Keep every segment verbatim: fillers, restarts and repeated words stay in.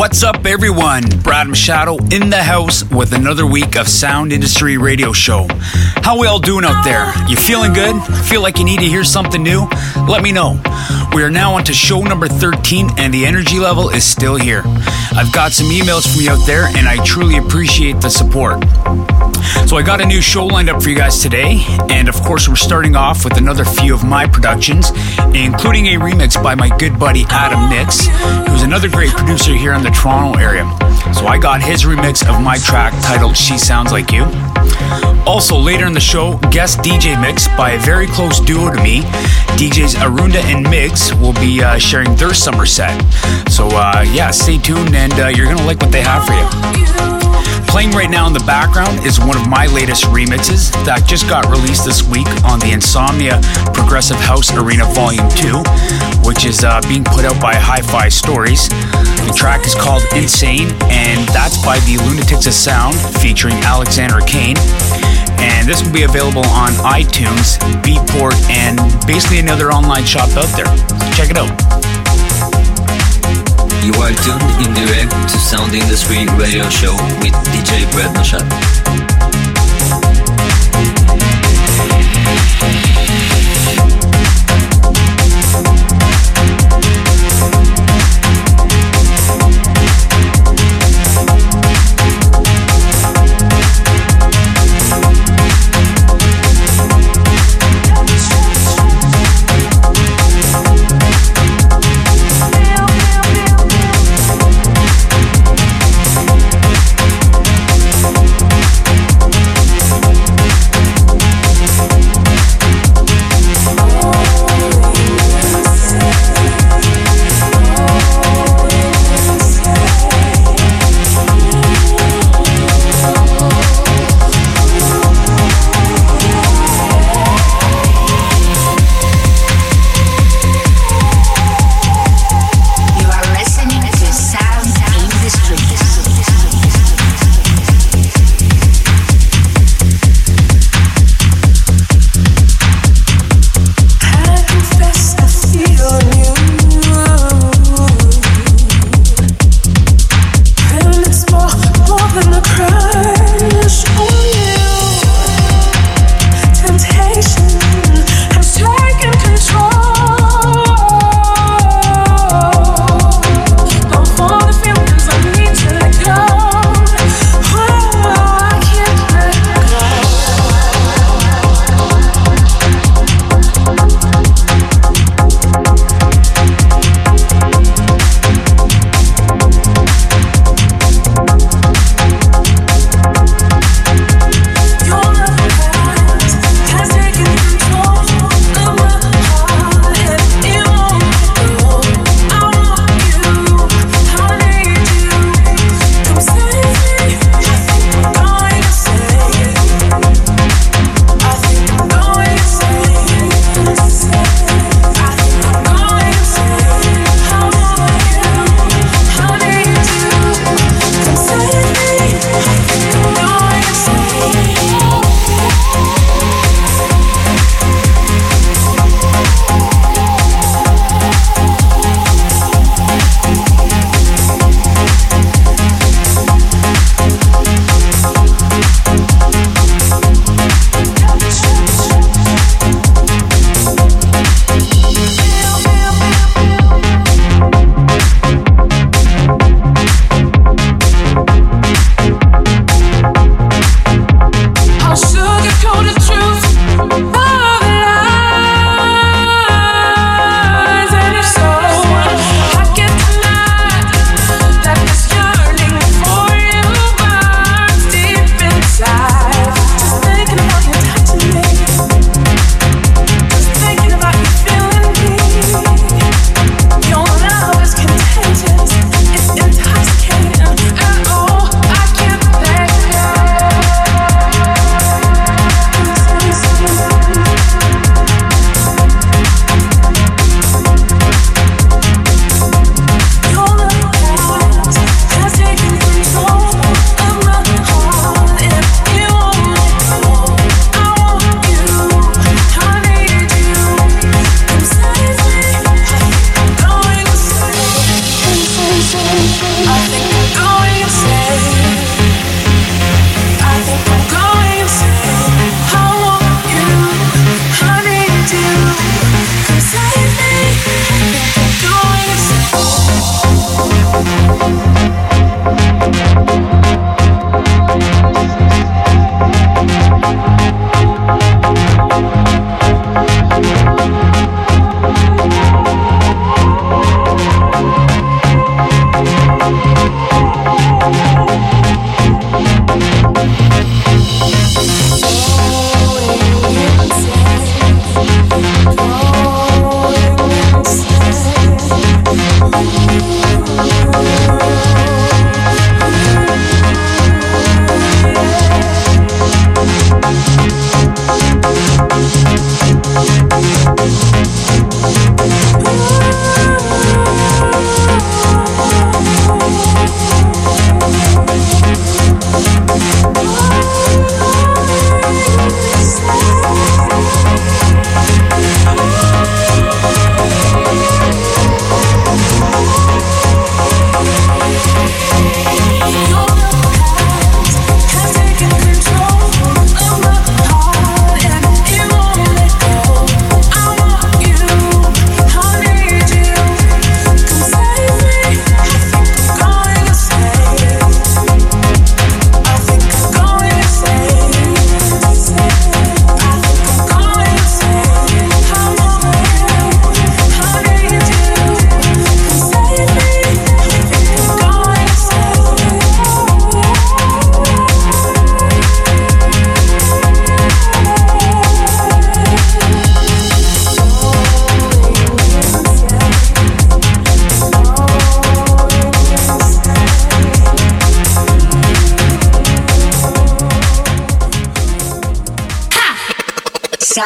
What's up, everyone? Brad Machado in the house with another week of Sound Industry Radio Show. How we all doing out there? You feeling good? Feel like you need to hear something new? Let me know. We are now on to show number thirteen, and the energy level is still here. I've got some emails from you out there, and I truly appreciate the support. So I got a new show lined up for you guys today, and of course we're starting off with another few of my productions, including a remix by my good buddy Adam Nix, who's another great producer here in the Toronto area. So I got his remix of my track titled She Sounds Like You. Also later in the show, guest D J mix by a very close duo to me. D Js Arunda and Migs will be uh, sharing their summer set. So uh, yeah, stay tuned, and uh, you're gonna like what they have for you. Playing right now in the background is one of my latest remixes that just got released this week on the Insomnia Progressive House Arena Volume two, which is uh, being put out by Hi-Fi Stories. The track is called Insane, and that's by the Lunatics of Sound featuring Alexander Kane. And this will be available on iTunes, Beatport, and basically another online shop out there. So check it out. You are tuned in direct to Sound Industry Radio Show with D J Brad Machado.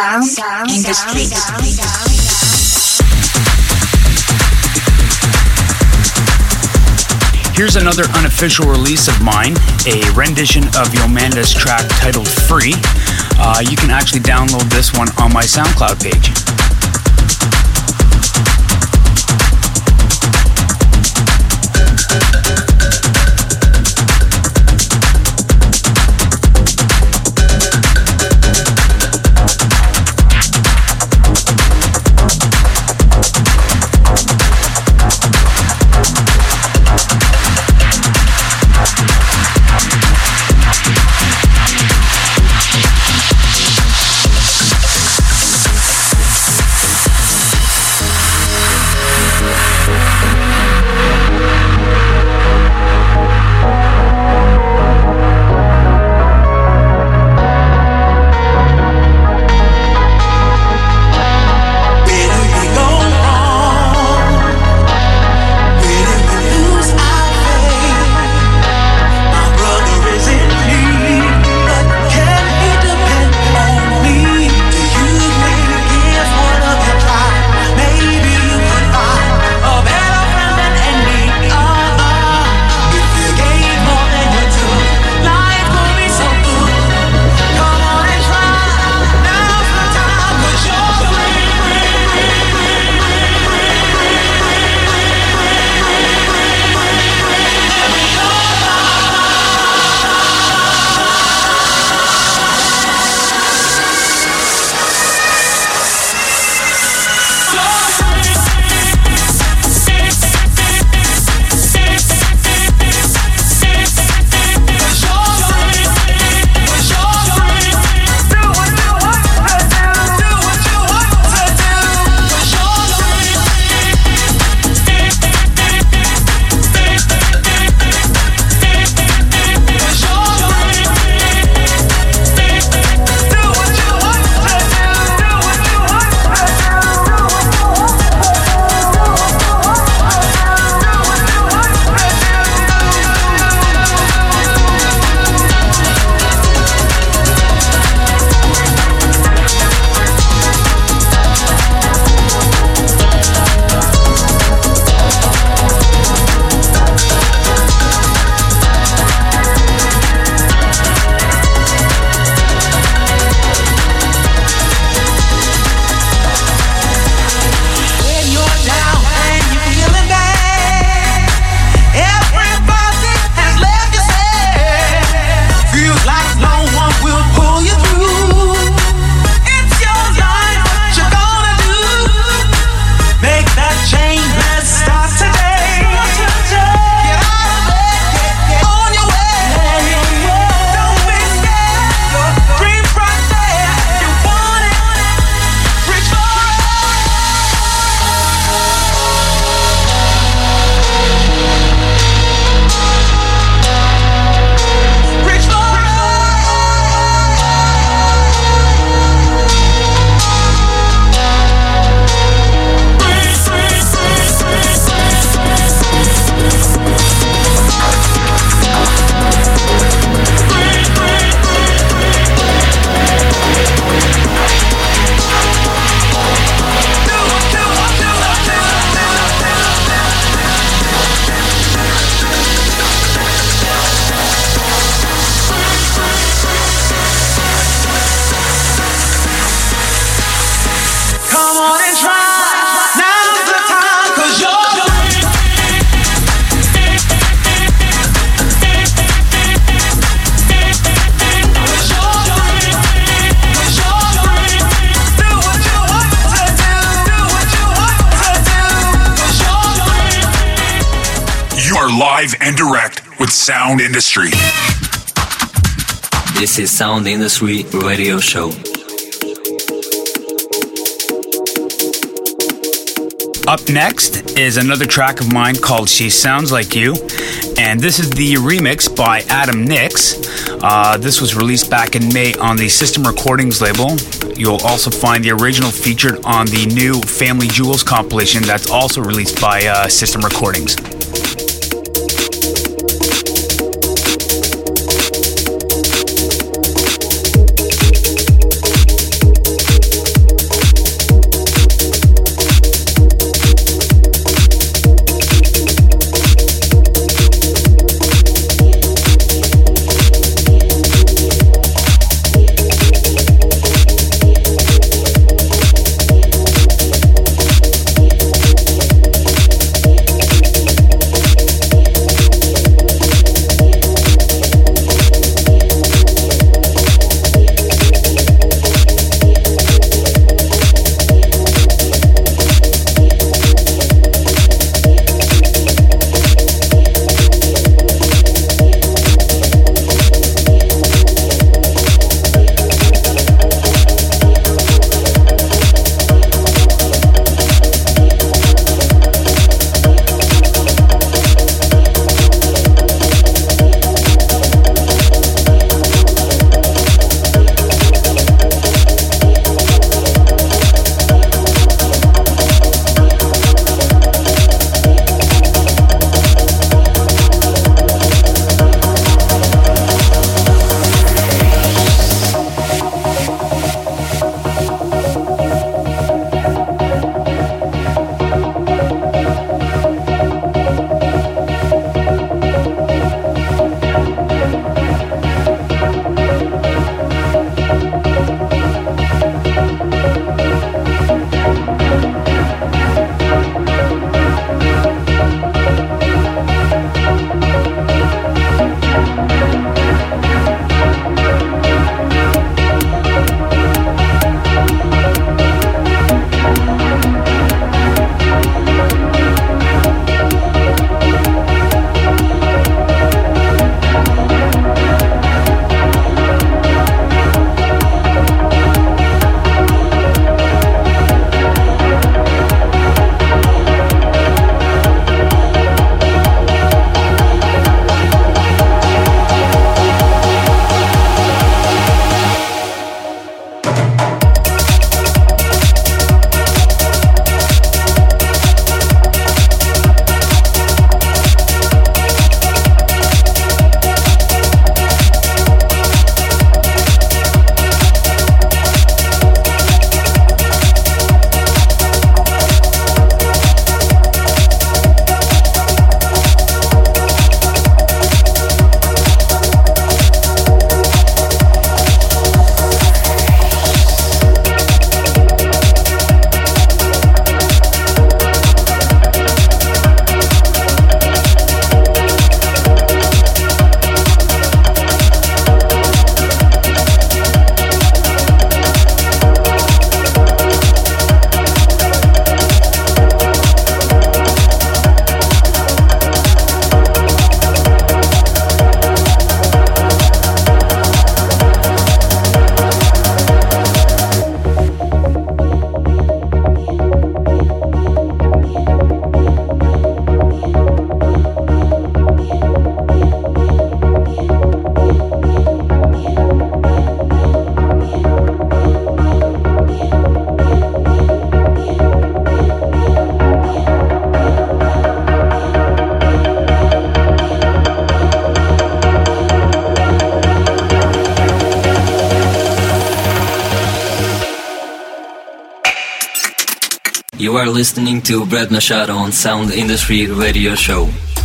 Sound, sound industry. Here's another unofficial release of mine, a rendition of Yomanda's track titled Free. Uh, you can actually download this one on my SoundCloud page. Live and direct with Sound Industry. This is Sound Industry Radio Show. Up next is another track of mine called She Sounds Like You, and this is the remix by Adam Nix. Uh, this was released back in May on the System Recordings label. You'll also find the original featured on the new Family Jewels compilation that's also released by uh, System Recordings. You are listening to Brad Machado on Sound Industry Radio Show.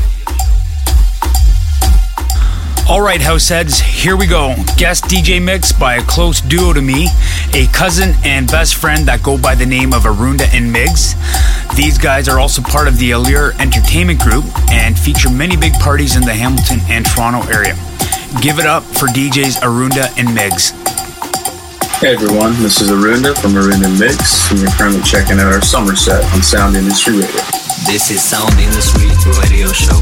Alright, househeads, here we go. Guest D J mix by a close duo to me, a cousin and best friend that go by the name of Arunda and Migs. These guys are also part of the Allure Entertainment Group and feature many big parties in the Hamilton and Toronto area. Give it up for D Js Arunda and Migs. Hey everyone, this is Arunda from Arunda and Migs, and you're currently checking out our summer set on Sound Industry Radio. This is Sound Industry Radio Show.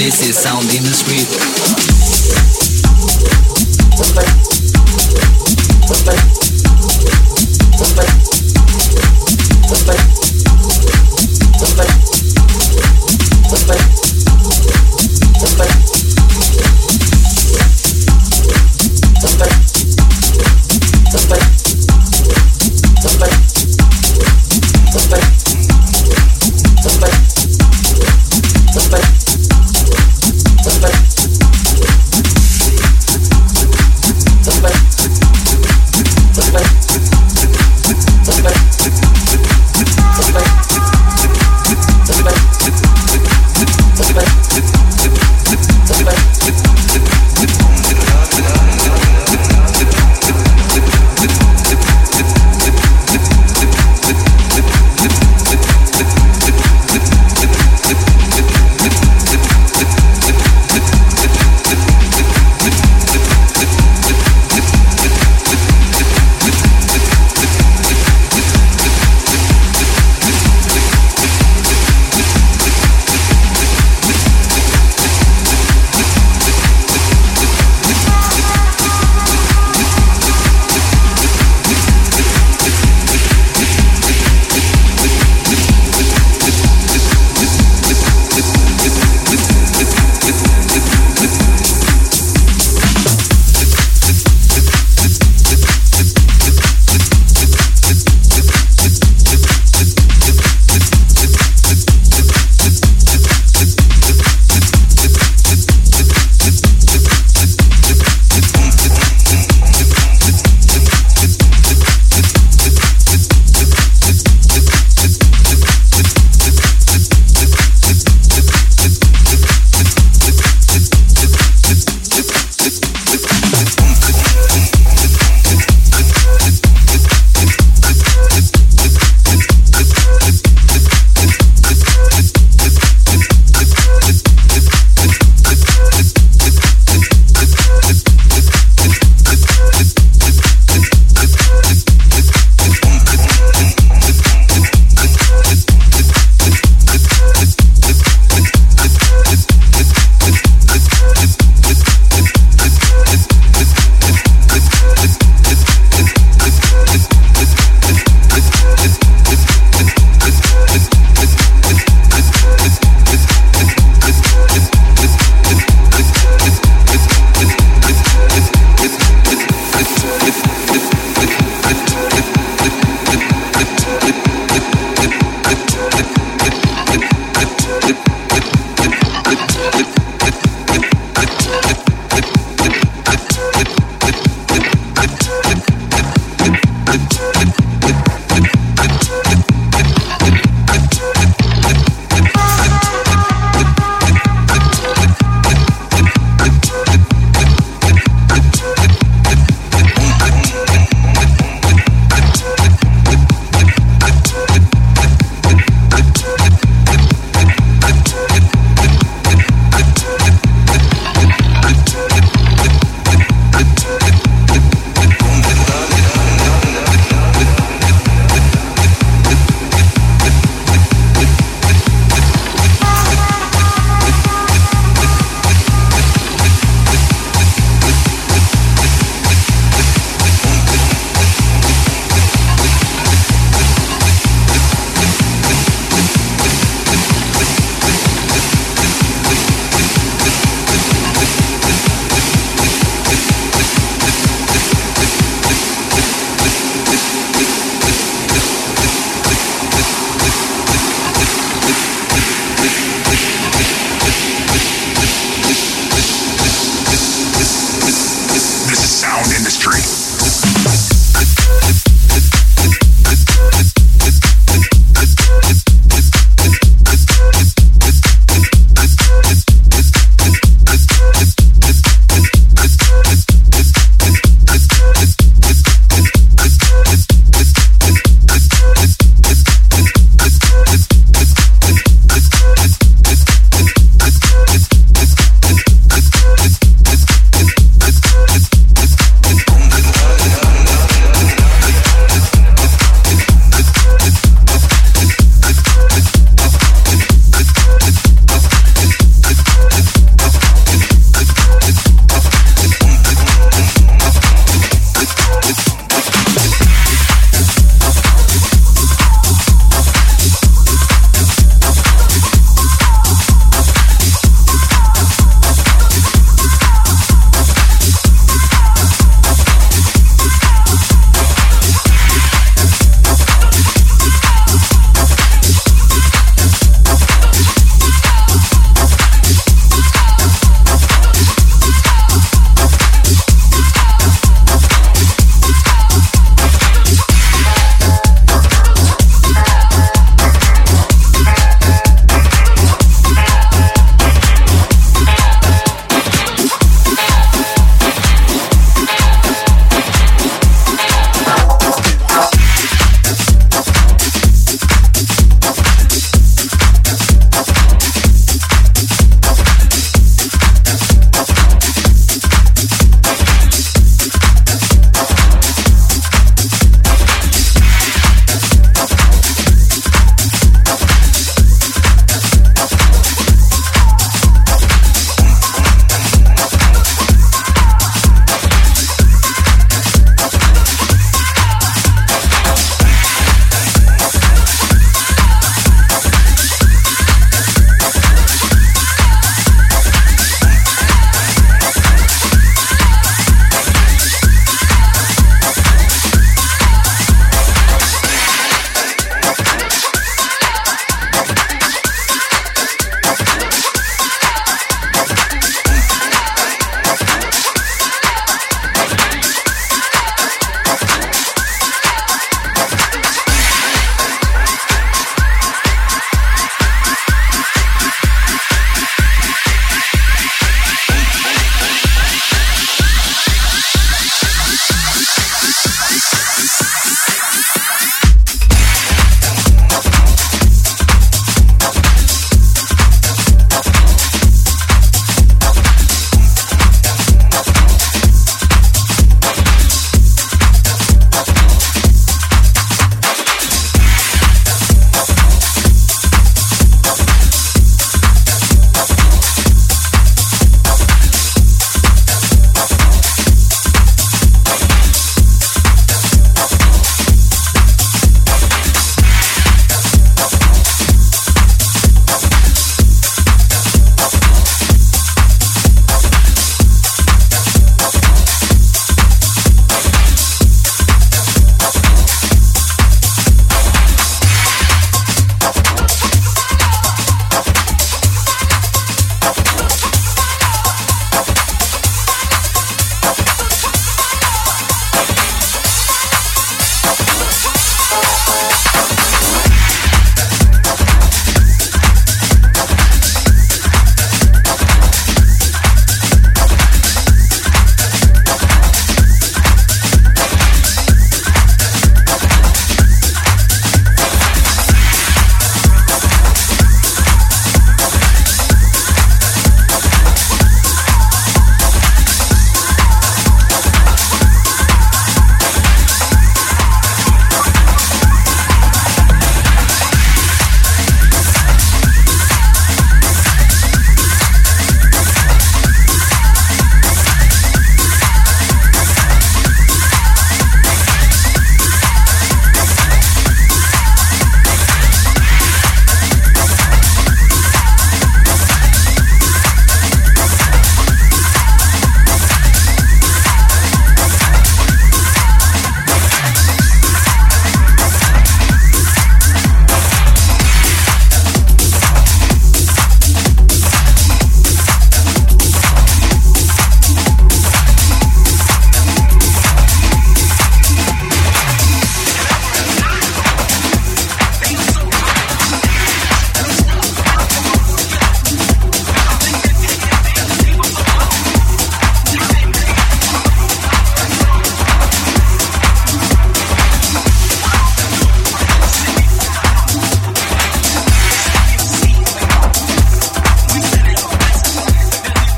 This is Sound in the Street.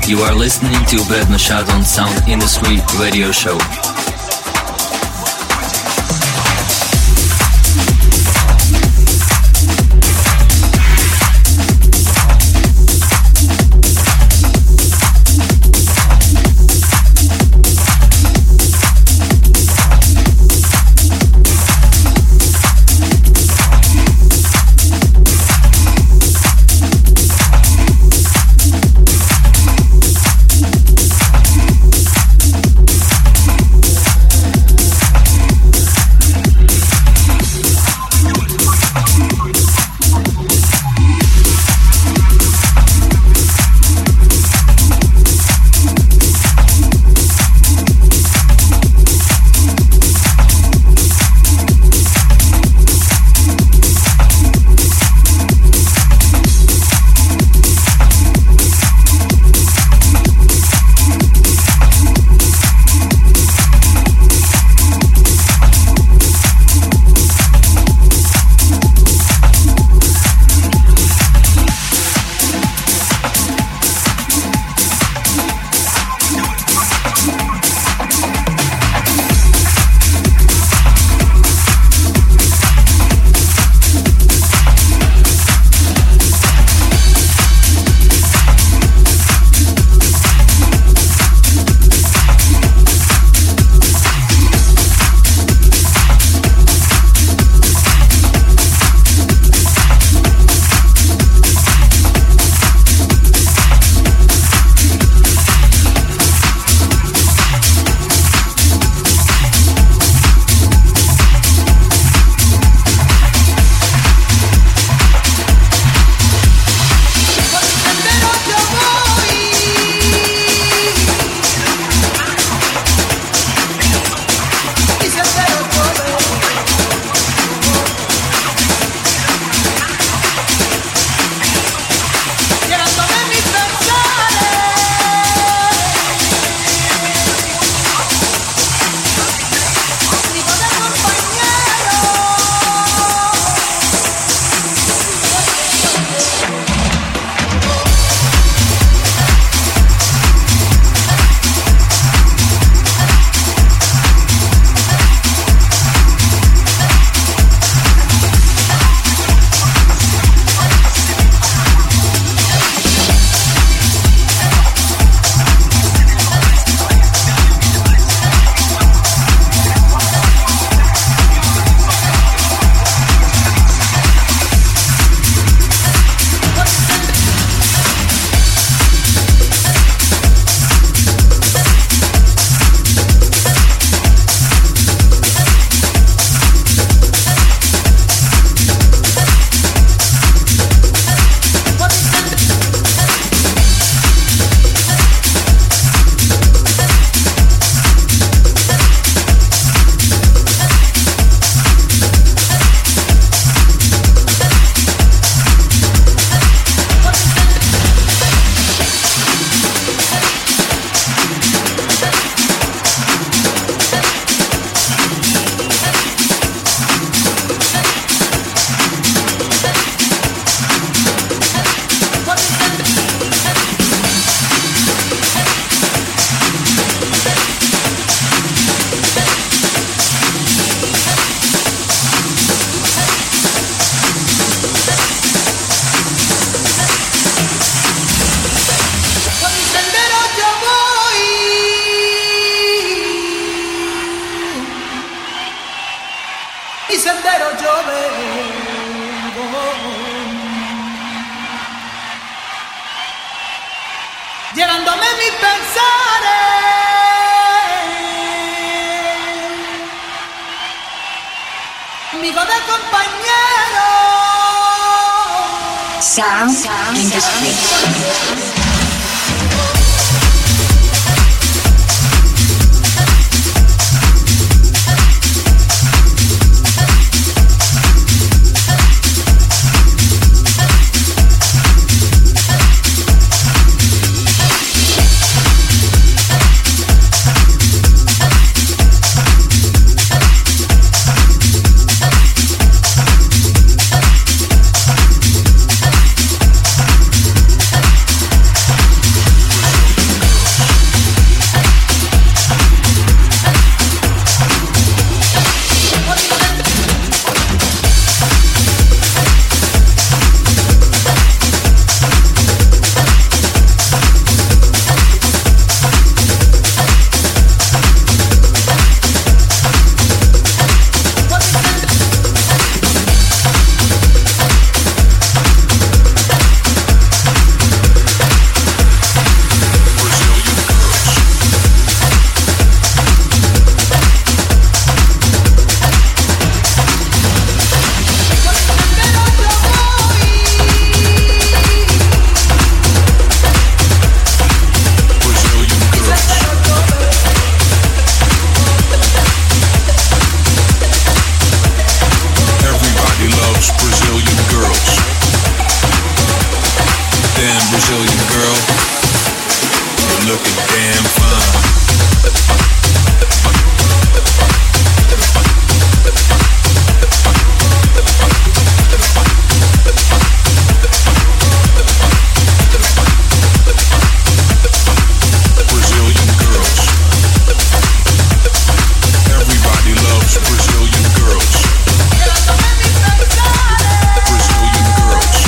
You are listening to Brad Machado on Sound Industry Radio Show. llenándome mis pensares. Amigo de compañero. Sound, Sound Industry. Brazilian girl, you're looking damn fine. Brazilian girls. Everybody loves Brazilian girls. Brazilian girls.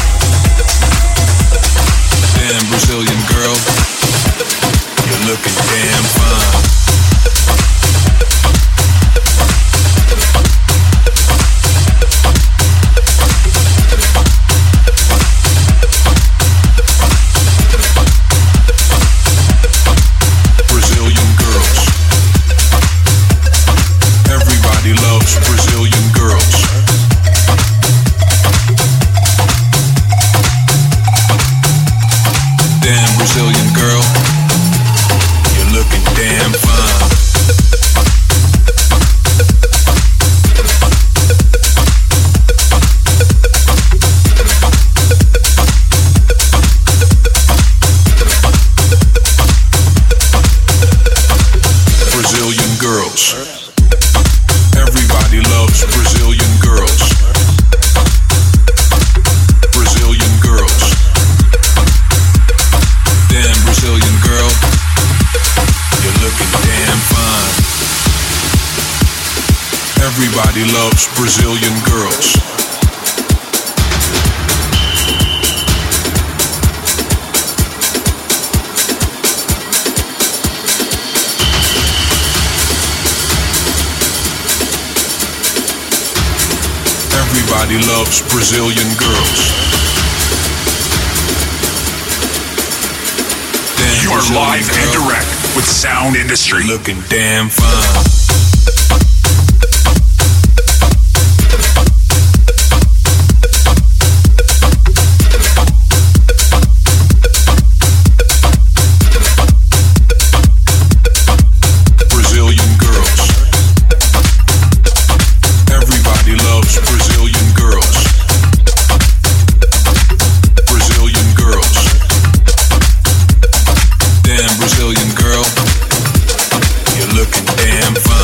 Damn, Brazilian girl, you're looking damn fine. Brazilian girls. Everybody loves Brazilian girls. Damn, Brazilian girl, you're looking damn fine. Brazilian girls. Everybody loves Brazilian girls. Brazilian girls. Damn, Brazilian girl, you're looking damn fine. Everybody loves Brazilian girls. Everybody loves Brazilian girls. Damn, You are Brazilian live and girl, direct with Sound Industry. looking damn fine. Brazilian girls. Everybody loves Brazilian girls. Brazilian girls. Damn, Brazilian girl, you're looking damn fine.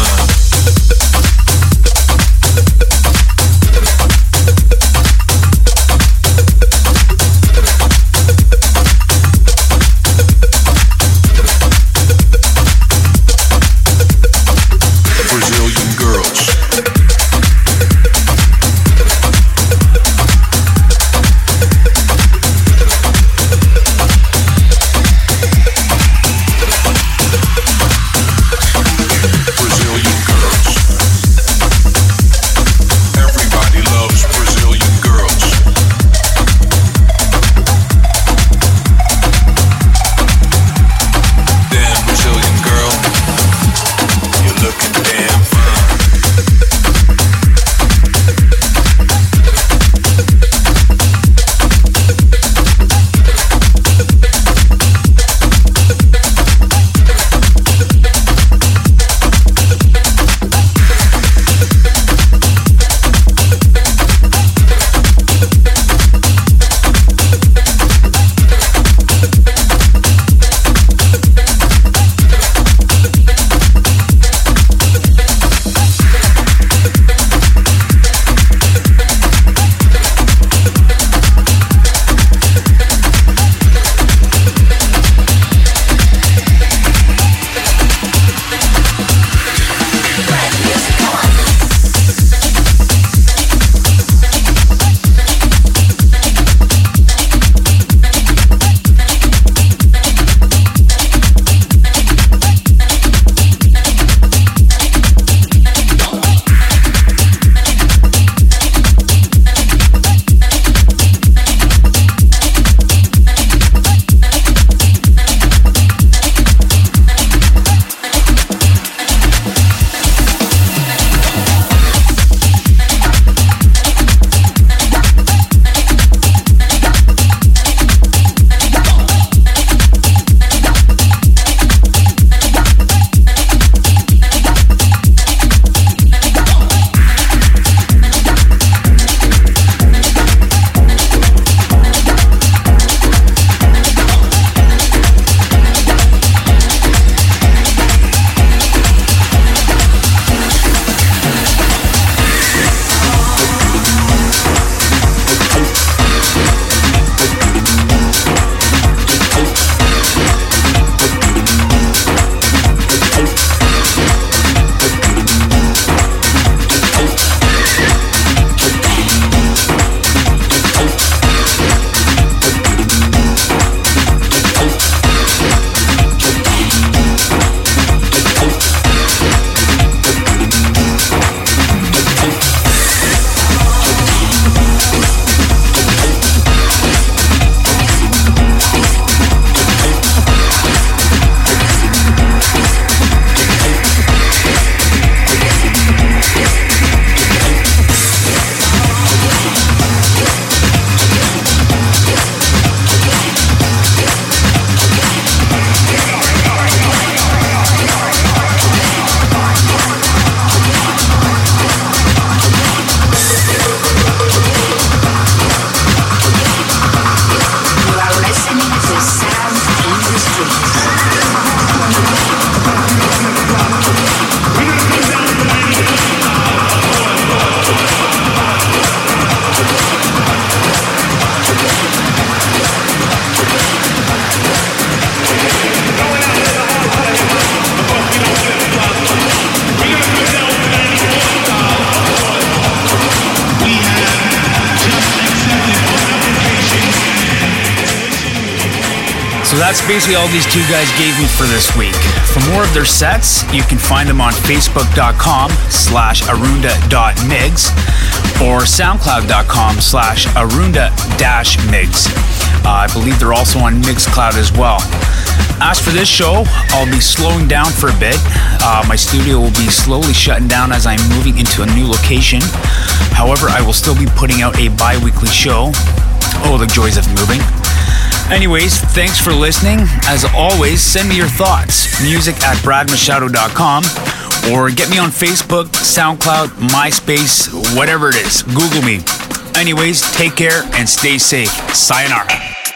So that's basically all these two guys gave me for this week. For more of their sets, you can find them on facebook.com slash arunda.migs or soundcloud.com slash arunda-migs. Uh, I believe they're also on Mixcloud as well. As for this show, I'll be slowing down for a bit. Uh, my studio will be slowly shutting down as I'm moving into a new location. However, I will still be putting out a bi-weekly show. Oh, the joys of moving. Anyways, thanks for listening. As always, send me your thoughts. Music at brad machado dot com or get me on Facebook, SoundCloud, MySpace, whatever it is. Google me. Anyways, take care and stay safe. Sayonara.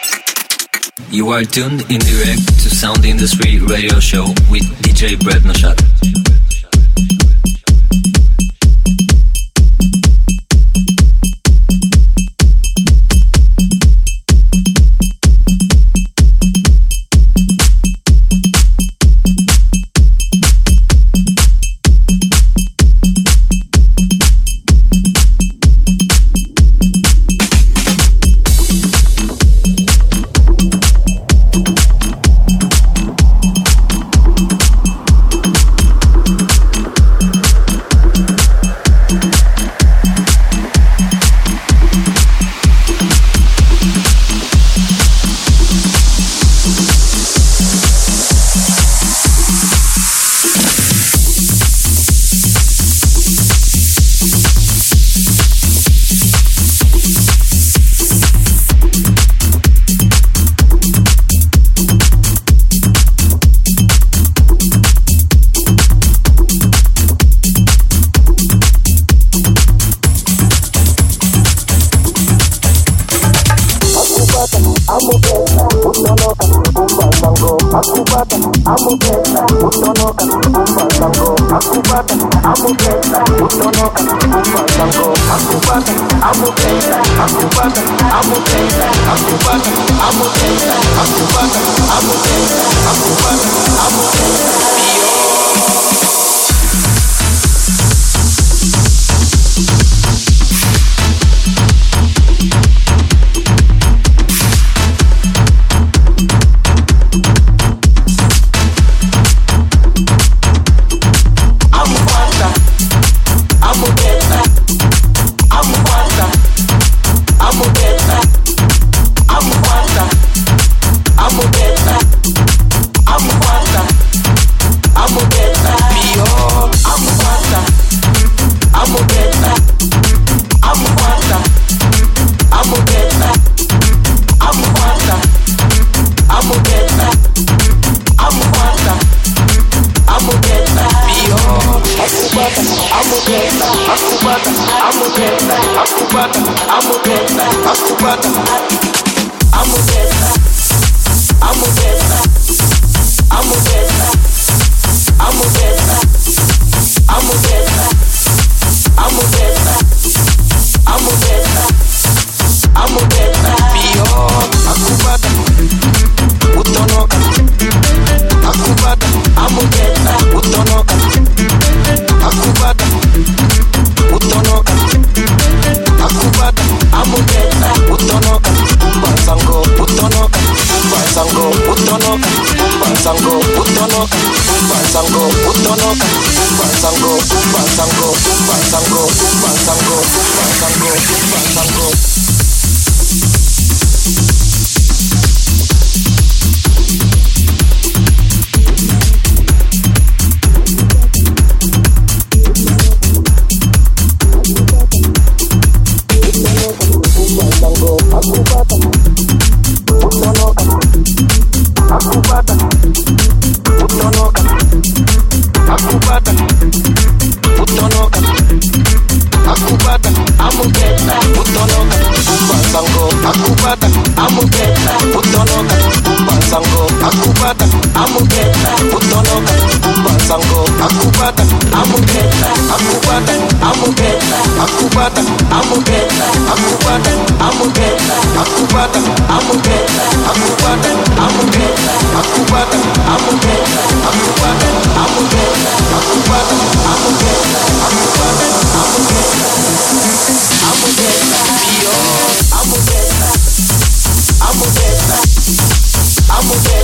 You are tuned in direct to Sound Industry Radio Show with D J Brad Machado. I'm a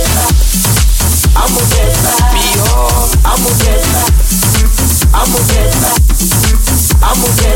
mujer, la mujer.